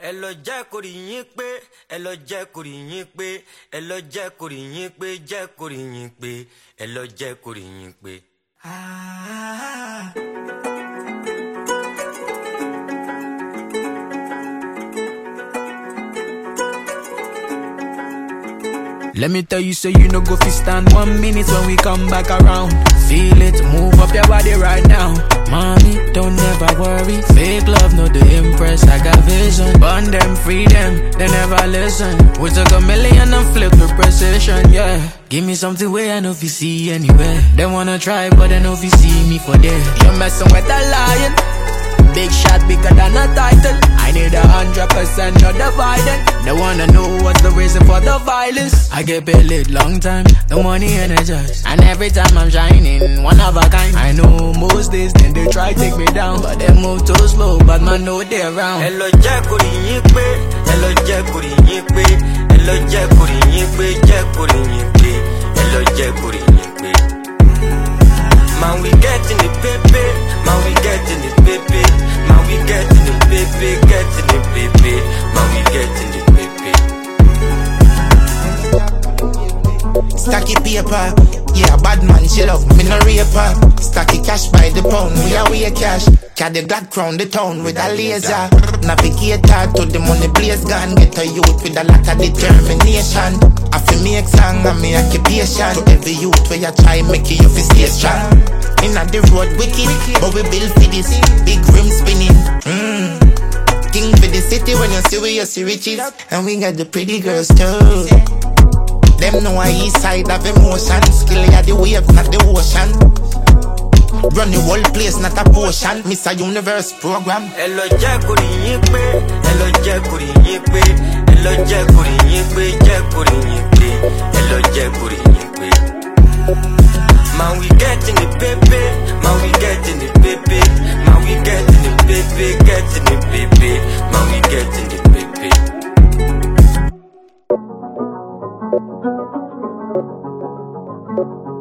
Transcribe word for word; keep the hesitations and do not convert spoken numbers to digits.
ẹ lọ jẹ́ kó rí yín pé ẹ lọ jẹ́ kó rí yín pé ẹ lọ jẹ́ kó rí yín pé jẹ́ kó rí yín pé ẹ lọ jẹ́ kó rí yín pé. Let me tell you, so you no go fi stand one minute when we come back around. Feel it, move up your body right now. Mommy, don't ever worry. Fake love, no the impress. I got vision. Burn them, free them, they never listen. We took a million and flip the precision, yeah. Give me something where I know if you see anywhere. They wanna try, but they know if you see me for there. You're messing with a lion. Big shot bigger than a title. I need a hundred percent not divided. They wanna know what's the reason for the violence. I get paid late long time, the money energized. And every time I'm shining, one of a kind. I know most days then they try take me down, but they move too slow, but man know they're around. ẹ lọ jẹ́ kó rí yín pé ẹ lọ jẹ́ kó rí yín pé ẹ lọ jẹ́ kó rí yín pé jẹ́ kó rí yín pé ẹ lọ jẹ́ kó rí yín pé. Man, we getting it, baby. Man, we getting it, baby. Man, we getting it, baby. Getting it, baby. Man, we getting it, baby. Stacky paper, yeah, bad man, she love me, no raper. Stacky cash by the pound, we are we a cash. Carry the Glock crown the town with a laser. Navigator to the money blaze gun. Get a youth with a lot of determination. I feel me exam and me occupation. To every youth where you try make you fi stay strong. Inna the road wicked, but we build for this. Big rim spinning. Mm. King for the city when you see we you see riches. And we got the pretty girls too. Them know I east side of emotion. Skill ya the wave, not the ocean. Run the whole place, not a potion. Miss a universe program. ẹ lọ jẹ́ kó rí yín pé ẹ lọ jẹ́ kó rí yín pé ẹ lọ jẹ́ kó rí yín pé jẹ́ kó rí yín pé ẹ lọ jẹ́ kó rí yín pé. Man, we getting it, baby. Man, we getting it, baby. Man, we getting it, baby. Getting it, baby. Man, we getting it, baby. Thank you.